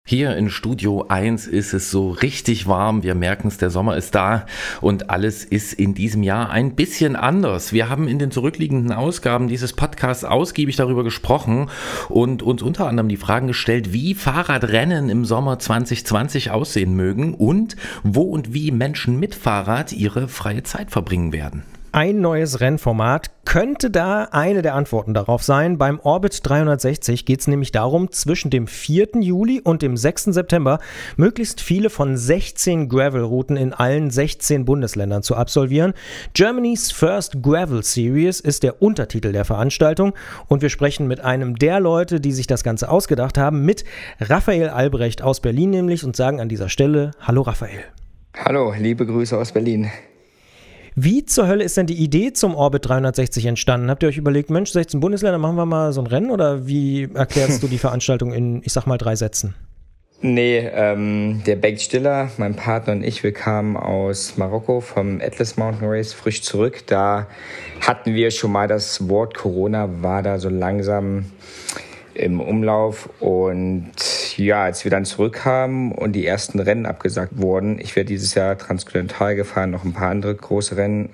Hier in Studio 1 ist es so richtig warm. Wir merken es, der Sommer ist da und alles ist in diesem Jahr ein bisschen anders. Wir haben in den zurückliegenden Ausgaben dieses Podcasts ausgiebig darüber gesprochen und uns unter anderem die Fragen gestellt, wie Fahrradrennen im Sommer 2020 aussehen mögen und wo und wie Menschen mit Fahrrad ihre freie Zeit verbringen werden. Ein neues Rennformat könnte da eine der Antworten darauf sein. Beim Orbit 360 geht es nämlich darum, zwischen dem 4. Juli und dem 6. September möglichst viele von 16 Gravel-Routen in allen 16 Bundesländern zu absolvieren. Germany's First Gravel Series ist der Untertitel der Veranstaltung und wir sprechen mit einem der Leute, die sich das Ganze ausgedacht haben, mit Raphael Albrecht aus Berlin nämlich und sagen an dieser Stelle: Hallo Raphael. Hallo, liebe Grüße aus Berlin. Wie zur Hölle ist denn die Idee zum Orbit 360 entstanden? Habt ihr euch überlegt, Mensch, 16 Bundesländer, machen wir mal so ein Rennen? Oder wie erklärst du die Veranstaltung in, ich sag mal, 3 Sätzen? Nee, der Bengt Stiller, mein Partner und ich, wir kamen aus Marokko vom Atlas Mountain Race frisch zurück. Da hatten wir schon mal das Wort Corona, war da so langsam im Umlauf. Und ja, als wir dann zurückkamen und die ersten Rennen abgesagt wurden, ich werde dieses Jahr Transkontinental gefahren, noch ein paar andere große Rennen,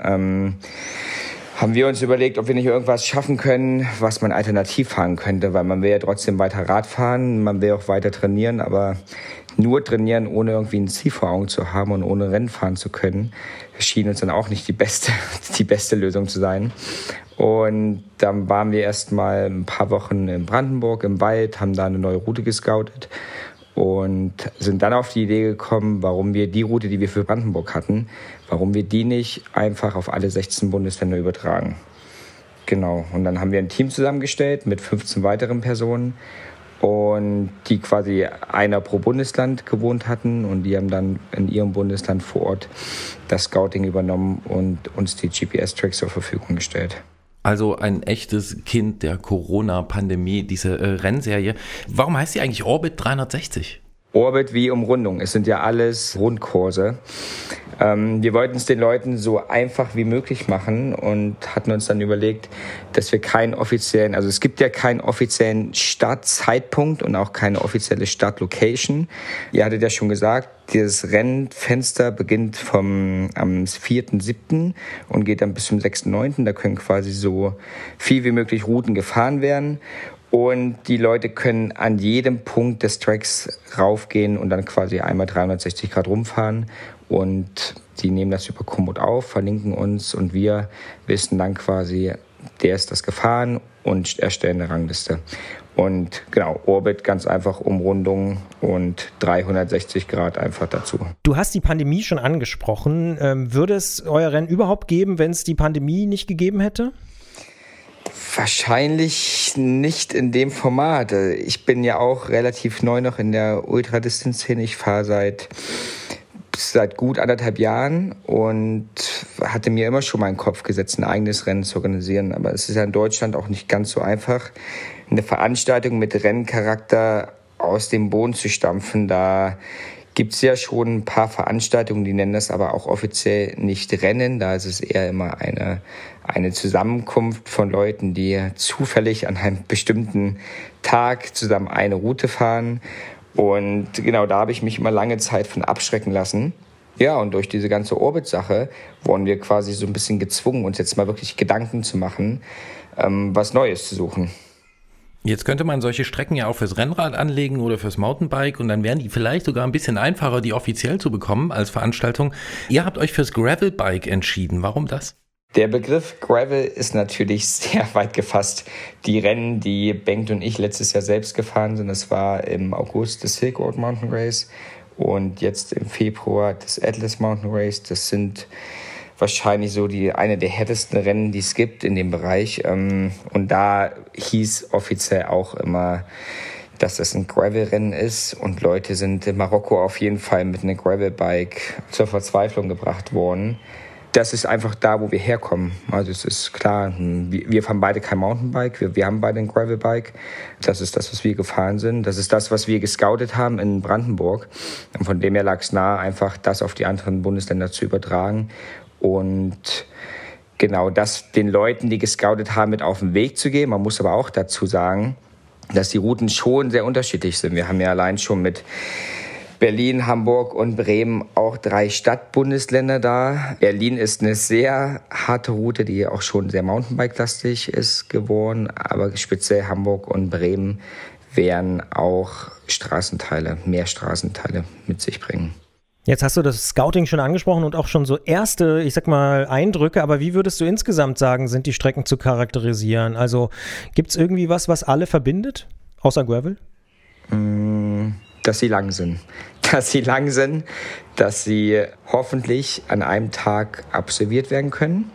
haben wir uns überlegt, ob wir nicht irgendwas schaffen können, was man alternativ fahren könnte, weil man will ja trotzdem weiter Rad fahren, man will auch weiter trainieren, aber nur trainieren, ohne irgendwie ein Ziel vor Augen zu haben und ohne Rennen fahren zu können, schien uns dann auch nicht die beste Lösung zu sein. Und dann waren wir erst mal ein paar Wochen in Brandenburg im Wald, haben da eine neue Route gescoutet und sind dann auf die Idee gekommen, warum wir die Route, die wir für Brandenburg hatten, warum wir die nicht einfach auf alle 16 Bundesländer übertragen. Genau, und dann haben wir ein Team zusammengestellt mit 15 weiteren Personen und die quasi einer pro Bundesland gewohnt hatten und die haben dann in ihrem Bundesland vor Ort das Scouting übernommen und uns die GPS-Tracks zur Verfügung gestellt. Also ein echtes Kind der Corona-Pandemie, diese Rennserie. Warum heißt die eigentlich Orbit 360? Orbit wie Umrundung. Es sind ja alles Rundkurse. Wir wollten es den Leuten so einfach wie möglich machen und hatten uns dann überlegt, dass wir es gibt ja keinen offiziellen Startzeitpunkt und auch keine offizielle Startlocation. Ihr hattet ja schon gesagt, dieses Rennfenster beginnt am 4.7. und geht dann bis zum 6.9. Da können quasi so viel wie möglich Routen gefahren werden. Und die Leute können an jedem Punkt des Tracks raufgehen und dann quasi einmal 360 Grad rumfahren. Und die nehmen das über Komoot auf, verlinken uns und wir wissen dann quasi, der ist das gefahren und erstellen eine Rangliste. Und genau, Orbit ganz einfach Umrundung und 360 Grad einfach dazu. Du hast die Pandemie schon angesprochen. Würde es euer Rennen überhaupt geben, wenn es die Pandemie nicht gegeben hätte? Wahrscheinlich nicht in dem Format. Ich bin ja auch relativ neu noch in der Ultradistanz-Szene. Ich fahre seit gut 1,5 Jahren und hatte mir immer schon mal in den Kopf gesetzt, ein eigenes Rennen zu organisieren. Aber es ist ja in Deutschland auch nicht ganz so einfach, eine Veranstaltung mit Renncharakter aus dem Boden zu stampfen. Da gibt es ja schon ein paar Veranstaltungen, die nennen das aber auch offiziell nicht Rennen. Da ist es eher immer eine Zusammenkunft von Leuten, die zufällig an einem bestimmten Tag zusammen eine Route fahren. Und genau, da habe ich mich immer lange Zeit von abschrecken lassen. Ja, und durch diese ganze Orbit-Sache wurden wir quasi so ein bisschen gezwungen, uns jetzt mal wirklich Gedanken zu machen, was Neues zu suchen. Jetzt könnte man solche Strecken ja auch fürs Rennrad anlegen oder fürs Mountainbike und dann wären die vielleicht sogar ein bisschen einfacher, die offiziell zu bekommen als Veranstaltung. Ihr habt euch fürs Gravelbike entschieden. Warum das? Der Begriff Gravel ist natürlich sehr weit gefasst. Die Rennen, die Bengt und ich letztes Jahr selbst gefahren sind, das war im August das Silk Road Mountain Race und jetzt im Februar das Atlas Mountain Race. Das sind wahrscheinlich so eine der härtesten Rennen, die es gibt in dem Bereich. Und da hieß offiziell auch immer, dass das ein Gravel-Rennen ist. Und Leute sind in Marokko auf jeden Fall mit einem Gravel-Bike zur Verzweiflung gebracht worden. Das ist einfach da, wo wir herkommen. Also es ist klar, wir fahren beide kein Mountainbike, wir haben beide ein Gravelbike. Das ist das, was wir gefahren sind. Das ist das, was wir gescoutet haben in Brandenburg. Und von dem her lag es nahe, einfach das auf die anderen Bundesländer zu übertragen. Und genau das den Leuten, die gescoutet haben, mit auf den Weg zu geben. Man muss aber auch dazu sagen, dass die Routen schon sehr unterschiedlich sind. Wir haben ja allein schon mit Berlin, Hamburg und Bremen auch 3 Stadtbundesländer da. Berlin ist eine sehr harte Route, die auch schon sehr Mountainbike-lastig ist geworden. Aber speziell Hamburg und Bremen werden auch mehr Straßenteile mit sich bringen. Jetzt hast du das Scouting schon angesprochen und auch schon so erste, ich sag mal, Eindrücke. Aber wie würdest du insgesamt sagen, sind die Strecken zu charakterisieren? Also gibt es irgendwie was alle verbindet, außer Gravel? Dass sie lang sind. Dass sie hoffentlich an einem Tag absolviert werden können.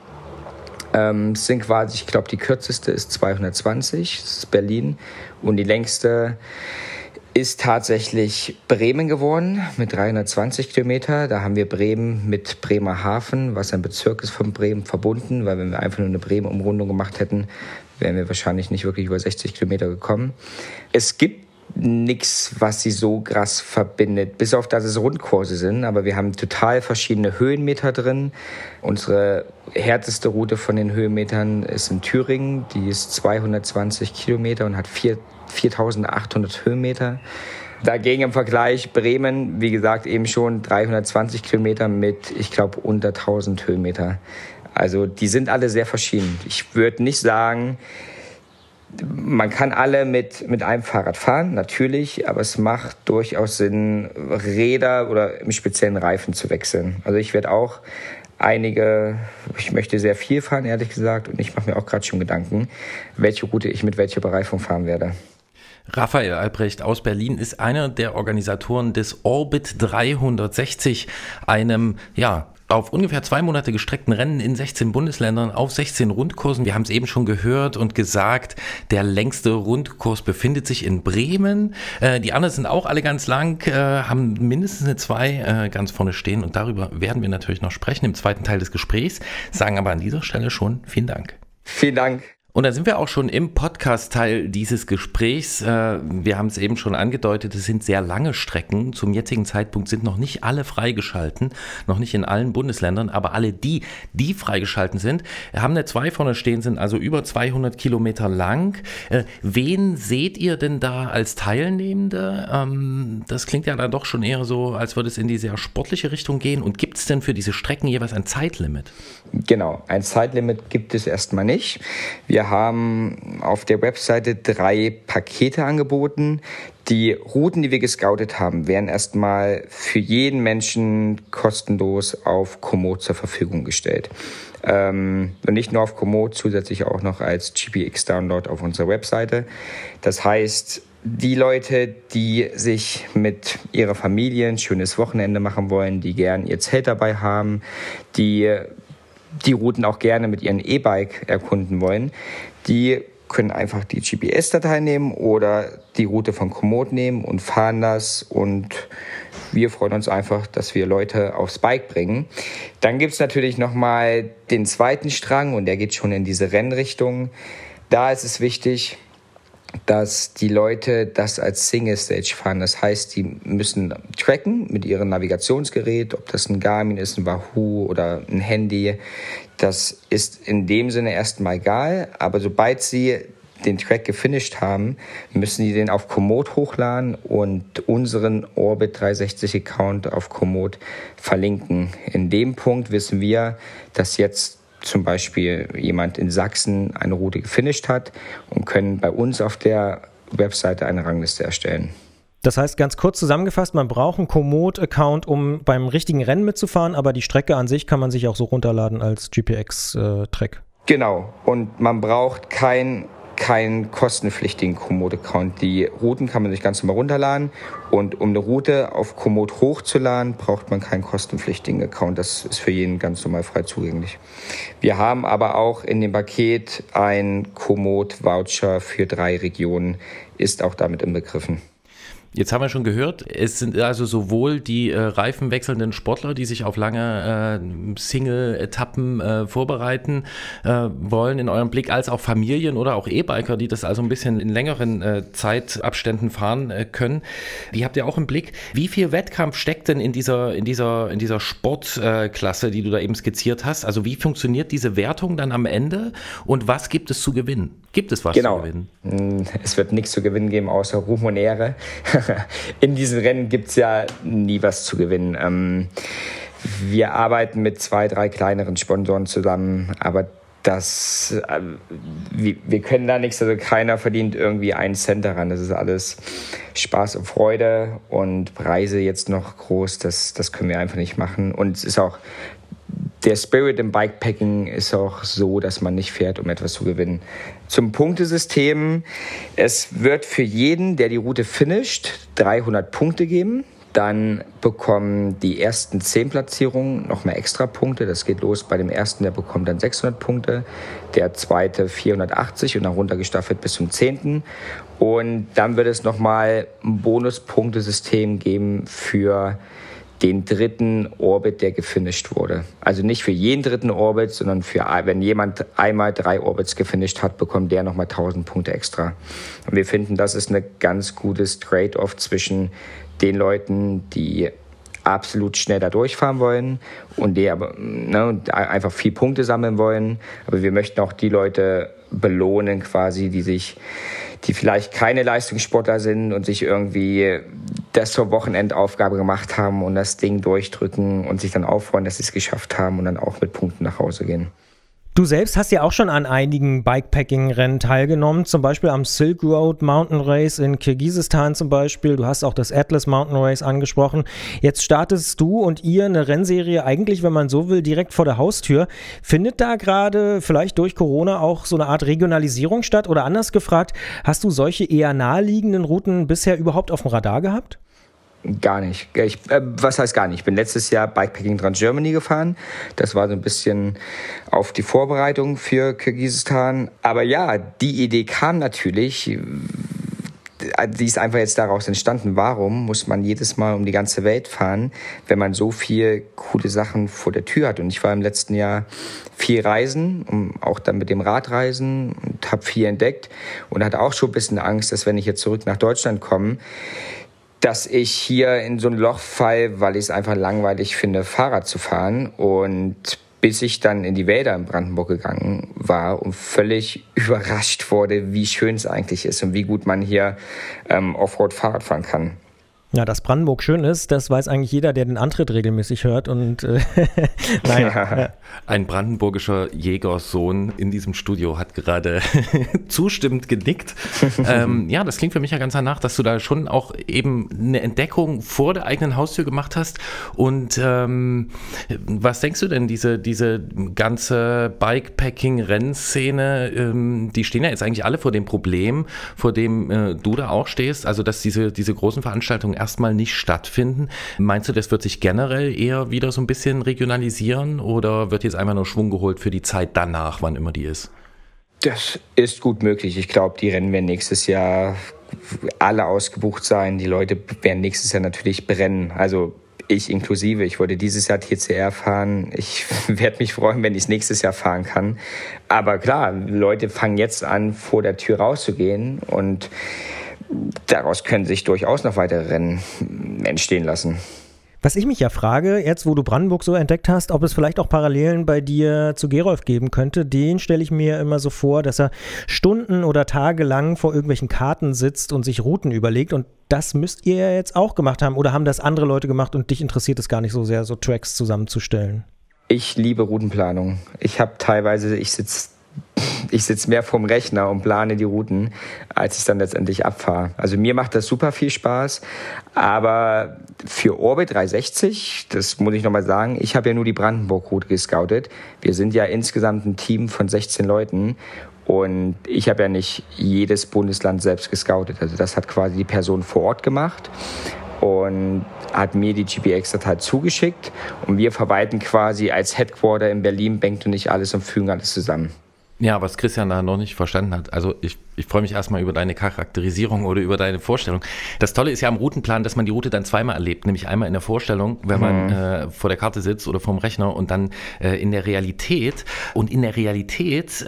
Es sind quasi, ich glaube, die kürzeste ist 220, das ist Berlin. Und die längste ist tatsächlich Bremen geworden mit 320 Kilometer. Da haben wir Bremen mit Bremerhaven, was ein Bezirk ist von Bremen, verbunden. Weil wenn wir einfach nur eine Bremen-Umrundung gemacht hätten, wären wir wahrscheinlich nicht wirklich über 60 Kilometer gekommen. Es gibt nichts, was sie so krass verbindet, bis auf dass es Rundkurse sind, aber wir haben total verschiedene Höhenmeter drin. Unsere härteste Route von den Höhenmetern ist in Thüringen, die ist 220 Kilometer und hat 4.800 Höhenmeter. Dagegen im Vergleich Bremen, wie gesagt, eben schon 320 Kilometer mit, ich glaube, unter 1.000 Höhenmeter. Also die sind alle sehr verschieden. Ich würde nicht sagen, man kann alle mit einem Fahrrad fahren, natürlich, aber es macht durchaus Sinn, Räder oder im speziellen Reifen zu wechseln. Also ich werde auch ich möchte sehr viel fahren, ehrlich gesagt, und ich mache mir auch gerade schon Gedanken, welche Route ich mit welcher Bereifung fahren werde. Raphael Albrecht aus Berlin ist einer der Organisatoren des Orbit 360, einem, auf ungefähr 2 Monate gestreckten Rennen in 16 Bundesländern auf 16 Rundkursen. Wir haben es eben schon gehört und gesagt, der längste Rundkurs befindet sich in Bremen. Die anderen sind auch alle ganz lang, haben mindestens eine 2 ganz vorne stehen und darüber werden wir natürlich noch sprechen im zweiten Teil des Gesprächs, sagen aber an dieser Stelle schon vielen Dank. Vielen Dank. Und da sind wir auch schon im Podcast-Teil dieses Gesprächs. Wir haben es eben schon angedeutet, es sind sehr lange Strecken. Zum jetzigen Zeitpunkt sind noch nicht alle freigeschalten, noch nicht in allen Bundesländern, aber alle die freigeschalten sind, haben eine 2 vorne stehen, sind also über 200 Kilometer lang. Wen seht ihr denn da als Teilnehmende? Das klingt ja dann doch schon eher so, als würde es in die sehr sportliche Richtung gehen. Und gibt es denn für diese Strecken jeweils ein Zeitlimit? Genau, ein Zeitlimit gibt es erstmal nicht. Wir haben auf der Webseite 3 Pakete angeboten. Die Routen, die wir gescoutet haben, werden erstmal für jeden Menschen kostenlos auf Komoot zur Verfügung gestellt. Und nicht nur auf Komoot, zusätzlich auch noch als GPX-Download auf unserer Webseite. Das heißt, die Leute, die sich mit ihrer Familie ein schönes Wochenende machen wollen, die gern ihr Zelt dabei haben, die Routen auch gerne mit ihrem E-Bike erkunden wollen, die können einfach die GPS-Datei nehmen oder die Route von Komoot nehmen und fahren das. Und wir freuen uns einfach, dass wir Leute aufs Bike bringen. Dann gibt es natürlich nochmal den zweiten Strang und der geht schon in diese Rennrichtung. Da ist es wichtig, dass die Leute das als Single Stage fahren. Das heißt, die müssen tracken mit ihrem Navigationsgerät, ob das ein Garmin ist, ein Wahoo oder ein Handy. Das ist in dem Sinne erstmal egal, aber sobald sie den Track gefinisht haben, müssen die den auf Komoot hochladen und unseren Orbit 360 Account auf Komoot verlinken. In dem Punkt wissen wir, dass jetzt zum Beispiel jemand in Sachsen eine Route gefinisht hat und können bei uns auf der Webseite eine Rangliste erstellen. Das heißt, ganz kurz zusammengefasst, man braucht einen Komoot-Account, um beim richtigen Rennen mitzufahren, aber die Strecke an sich kann man sich auch so runterladen als GPX-Track. Genau, und man braucht keinen kostenpflichtigen Komoot-Account. Die Routen kann man sich ganz normal runterladen und um eine Route auf Komoot hochzuladen, braucht man keinen kostenpflichtigen Account. Das ist für jeden ganz normal frei zugänglich. Wir haben aber auch in dem Paket ein Komoot-Voucher für 3 Regionen, ist auch damit inbegriffen. Jetzt haben wir schon gehört, es sind also sowohl die reifenwechselnden Sportler, die sich auf lange Single-Etappen vorbereiten wollen in eurem Blick, als auch Familien oder auch E-Biker, die das also ein bisschen in längeren Zeitabständen fahren können. Die habt ihr auch im Blick. Wie viel Wettkampf steckt denn in dieser Sportklasse, die du da eben skizziert hast? Also wie funktioniert diese Wertung dann am Ende und was gibt es zu gewinnen? Gibt es was zu gewinnen? Es wird nichts zu gewinnen geben, außer Ruhm und Ehre. In diesen Rennen gibt es ja nie was zu gewinnen. Wir arbeiten mit 2, 3 kleineren Sponsoren zusammen, aber wir können da nichts, also keiner verdient irgendwie einen Cent daran. Das ist alles Spaß und Freude, und Preise jetzt noch groß, das können wir einfach nicht machen. Und es ist auch, der Spirit im Bikepacking ist auch so, dass man nicht fährt, um etwas zu gewinnen. Zum Punktesystem: Es wird für jeden, der die Route finisht, 300 Punkte geben. Dann bekommen die ersten 10 Platzierungen noch mehr extra Punkte. Das geht los bei dem ersten, der bekommt dann 600 Punkte, der zweite 480 und dann runtergestaffelt bis zum 10. Und dann wird es nochmal ein Bonuspunktesystem geben für den 3. Orbit, der gefinisht wurde. Also nicht für jeden 3. Orbit, sondern wenn jemand einmal 3 Orbits gefinisht hat, bekommt der nochmal 1000 Punkte extra. Und wir finden, das ist ein ganz gutes Trade-off zwischen den Leuten, die absolut schnell da durchfahren wollen und die aber einfach viel Punkte sammeln wollen. Aber wir möchten auch die Leute belohnen quasi, die vielleicht keine Leistungssportler sind und sich irgendwie das zur Wochenendaufgabe gemacht haben und das Ding durchdrücken und sich dann auffreuen, dass sie es geschafft haben und dann auch mit Punkten nach Hause gehen. Du selbst hast ja auch schon an einigen Bikepacking-Rennen teilgenommen, zum Beispiel am Silk Road Mountain Race in Kirgisistan zum Beispiel. Du hast auch das Atlas Mountain Race angesprochen. Jetzt startest du und ihr eine Rennserie eigentlich, wenn man so will, direkt vor der Haustür. Findet da gerade vielleicht durch Corona auch so eine Art Regionalisierung statt? Oder anders gefragt, hast du solche eher naheliegenden Routen bisher überhaupt auf dem Radar gehabt? Gar nicht. Was heißt gar nicht? Ich bin letztes Jahr Bikepacking Trans-Germany gefahren. Das war so ein bisschen auf die Vorbereitung für Kirgisistan. Aber ja, die Idee kam natürlich. Die ist einfach jetzt daraus entstanden. Warum muss man jedes Mal um die ganze Welt fahren, wenn man so viel coole Sachen vor der Tür hat? Und ich war im letzten Jahr viel reisen, auch dann mit dem Radreisen, und habe viel entdeckt und hatte auch schon ein bisschen Angst, dass wenn ich jetzt zurück nach Deutschland komme, dass ich hier in so ein Loch falle, weil ich es einfach langweilig finde, Fahrrad zu fahren. Und bis ich dann in die Wälder in Brandenburg gegangen war und völlig überrascht wurde, wie schön es eigentlich ist und wie gut man hier Offroad Fahrrad fahren kann. Ja, dass Brandenburg schön ist, das weiß eigentlich jeder, der den Antritt regelmäßig hört. Und nein. Ja. Ein brandenburgischer Jägersohn in diesem Studio hat gerade zustimmend genickt. Ja, das klingt für mich ja ganz danach, dass du da schon auch eben eine Entdeckung vor der eigenen Haustür gemacht hast. Und was denkst du denn, diese ganze Bikepacking-Rennszene, die stehen ja jetzt eigentlich alle vor dem Problem, vor dem du da auch stehst, also dass diese großen Veranstaltungen erstmal nicht stattfinden. Meinst du, das wird sich generell eher wieder so ein bisschen regionalisieren oder wird jetzt einfach nur Schwung geholt für die Zeit danach, wann immer die ist? Das ist gut möglich. Ich glaube, die Rennen werden nächstes Jahr alle ausgebucht sein. Die Leute werden nächstes Jahr natürlich brennen. Also ich inklusive. Ich wollte dieses Jahr TCR fahren. Ich werde mich freuen, wenn ich es nächstes Jahr fahren kann. Aber klar, Leute fangen jetzt an, vor der Tür rauszugehen, und daraus können sich durchaus noch weitere Rennen entstehen lassen. Was ich mich ja frage, jetzt wo du Brandenburg so entdeckt hast, ob es vielleicht auch Parallelen bei dir zu Gerolf geben könnte. Den stelle ich mir immer so vor, dass er Stunden oder Tage lang vor irgendwelchen Karten sitzt und sich Routen überlegt, und das müsst ihr ja jetzt auch gemacht haben, oder haben das andere Leute gemacht und dich interessiert es gar nicht so sehr, so Tracks zusammenzustellen? Ich liebe Routenplanung. Ich sitze mehr vorm Rechner und plane die Routen, als ich dann letztendlich abfahre. Also mir macht das super viel Spaß, aber für Orbit 360, das muss ich nochmal sagen, ich habe ja nur die Brandenburg-Route gescoutet. Wir sind ja insgesamt ein Team von 16 Leuten und ich habe ja nicht jedes Bundesland selbst gescoutet. Also das hat quasi die Person vor Ort gemacht und hat mir die GPX-Datei zugeschickt, und wir verwalten quasi als Headquarter in Berlin, Bengt und ich alles und fügen alles zusammen. Ja, was Christian da noch nicht verstanden hat, also Ich freue mich erstmal über deine Charakterisierung oder über deine Vorstellung. Das Tolle ist ja am Routenplan, dass man die Route dann zweimal erlebt, nämlich einmal in der Vorstellung, wenn man vor der Karte sitzt oder vorm Rechner und dann in der Realität. Und in der Realität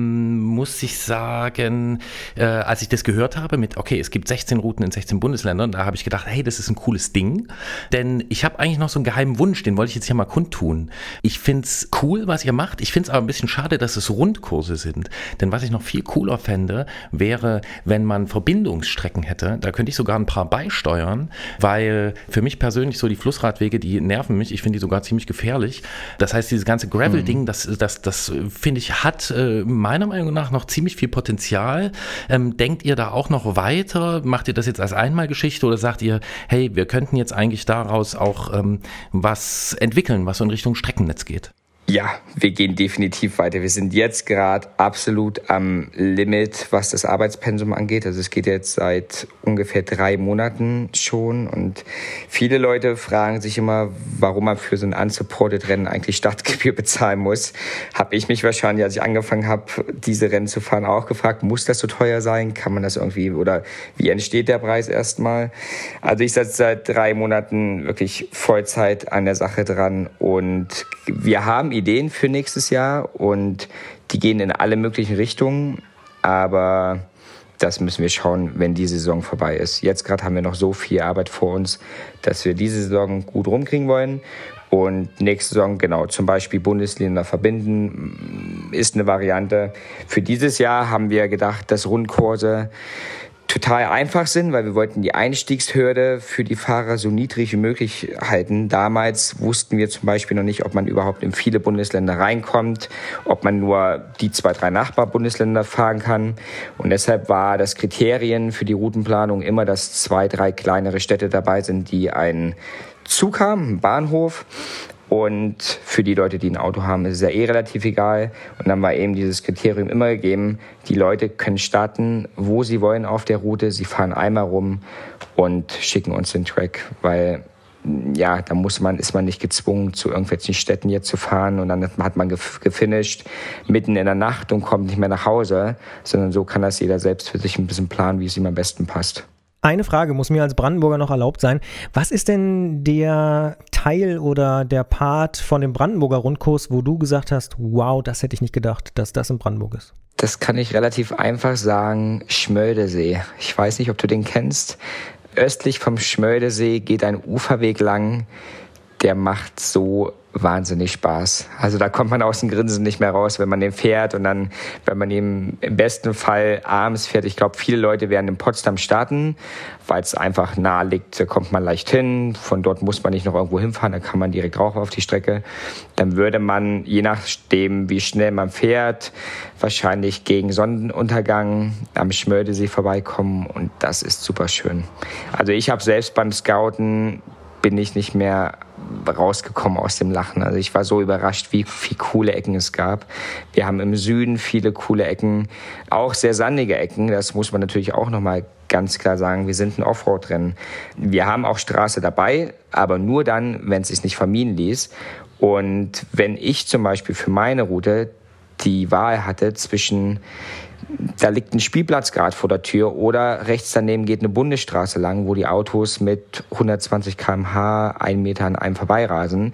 muss ich sagen, als ich das gehört habe mit, okay, es gibt 16 Routen in 16 Bundesländern, da habe ich gedacht, hey, das ist ein cooles Ding, denn ich habe eigentlich noch so einen geheimen Wunsch, den wollte ich jetzt hier mal kundtun. Ich finde es cool, was ihr macht, ich finde es aber ein bisschen schade, dass es Rundkurse sind, denn was ich noch viel cooler fände, wäre, wenn man Verbindungsstrecken hätte. Da könnte ich sogar ein paar beisteuern, weil für mich persönlich so die Flussradwege, die nerven mich. Ich finde die sogar ziemlich gefährlich. Das heißt, dieses ganze Gravel-Ding, das finde ich, hat meiner Meinung nach noch ziemlich viel Potenzial. Denkt ihr da auch noch weiter? Macht ihr das jetzt als Einmalgeschichte oder sagt ihr, hey, wir könnten jetzt eigentlich daraus auch was entwickeln, was so in Richtung Streckennetz geht? Ja, wir gehen definitiv weiter. Wir sind jetzt gerade absolut am Limit, was das Arbeitspensum angeht. Also es geht jetzt seit ungefähr 3 Monaten schon und viele Leute fragen sich immer, warum man für so ein unsupported Rennen eigentlich Startgebühr bezahlen muss. Habe ich mich wahrscheinlich, als ich angefangen habe, diese Rennen zu fahren, auch gefragt, muss das so teuer sein? Kann man das irgendwie oder wie entsteht der Preis erstmal? Also ich sitze seit 3 Monaten wirklich Vollzeit an der Sache dran und wir haben Ideen für nächstes Jahr und die gehen in alle möglichen Richtungen, aber das müssen wir schauen, wenn die Saison vorbei ist. Jetzt gerade haben wir noch so viel Arbeit vor uns, dass wir diese Saison gut rumkriegen wollen und nächste Saison, genau, zum Beispiel Bundesländer verbinden, ist eine Variante. Für dieses Jahr haben wir gedacht, dass Rundkurse total einfach sind, weil wir wollten die Einstiegshürde für die Fahrer so niedrig wie möglich halten. Damals wussten wir zum Beispiel noch nicht, ob man überhaupt in viele Bundesländer reinkommt, ob man nur die 2, 3 Nachbarbundesländer fahren kann. Und deshalb war das Kriterien für die Routenplanung immer, dass 2, 3 kleinere Städte dabei sind, die einen Zug haben, einen Bahnhof. Und für die Leute, die ein Auto haben, ist es ja relativ egal. Und dann war eben dieses Kriterium immer gegeben, die Leute können starten, wo sie wollen auf der Route. Sie fahren einmal rum und schicken uns den Track, weil ja, da ist man nicht gezwungen, zu irgendwelchen Städten jetzt zu fahren und dann hat man gefinisht mitten in der Nacht und kommt nicht mehr nach Hause, sondern so kann das jeder selbst für sich ein bisschen planen, wie es ihm am besten passt. Eine Frage muss mir als Brandenburger noch erlaubt sein. Was ist denn der Teil oder der Part von dem Brandenburger Rundkurs, wo du gesagt hast, wow, das hätte ich nicht gedacht, dass das in Brandenburg ist? Das kann ich relativ einfach sagen, Schmöldesee. Ich weiß nicht, ob du den kennst. Östlich vom Schmöldesee geht ein Uferweg lang, der macht so wahnsinnig Spaß. Also da kommt man aus dem Grinsen nicht mehr raus, wenn man den fährt und dann, wenn man ihn im besten Fall abends fährt. Ich glaube, viele Leute werden in Potsdam starten, weil es einfach nahe liegt, da kommt man leicht hin. Von dort muss man nicht noch irgendwo hinfahren, da kann man direkt rauf auf die Strecke. Dann würde man, je nachdem, wie schnell man fährt, wahrscheinlich gegen Sonnenuntergang am Schmöldesee vorbeikommen und das ist super schön. Also ich habe selbst beim Scouten bin ich nicht mehr rausgekommen aus dem Lachen. Also ich war so überrascht, wie viele coole Ecken es gab. Wir haben im Süden viele coole Ecken, auch sehr sandige Ecken. Das muss man natürlich auch nochmal ganz klar sagen. Wir sind ein Offroad-Rennen. Wir haben auch Straße dabei, aber nur dann, wenn es sich nicht vermieden ließ. Und wenn ich zum Beispiel für meine Route die Wahl hatte zwischen, da liegt ein Spielplatz gerade vor der Tür oder rechts daneben geht eine Bundesstraße lang, wo die Autos mit 120 km/h 1 Meter an einem vorbeirasen,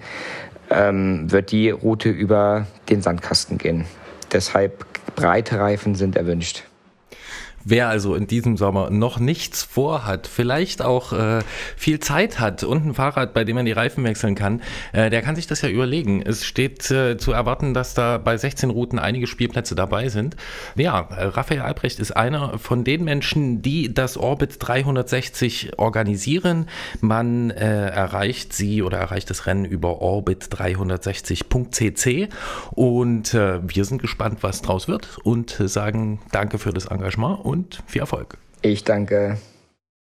wird die Route über den Sandkasten gehen. Deshalb breite Reifen sind erwünscht. Wer also in diesem Sommer noch nichts vorhat, vielleicht auch viel Zeit hat und ein Fahrrad, bei dem man die Reifen wechseln kann, der kann sich das ja überlegen. Es steht zu erwarten, dass da bei 16 Routen einige Spielplätze dabei sind. Ja, Raphael Albrecht ist einer von den Menschen, die das Orbit 360 organisieren. Man erreicht sie oder erreicht das Rennen über orbit360.cc und wir sind gespannt, was draus wird und sagen danke für das Engagement und viel Erfolg. Ich danke.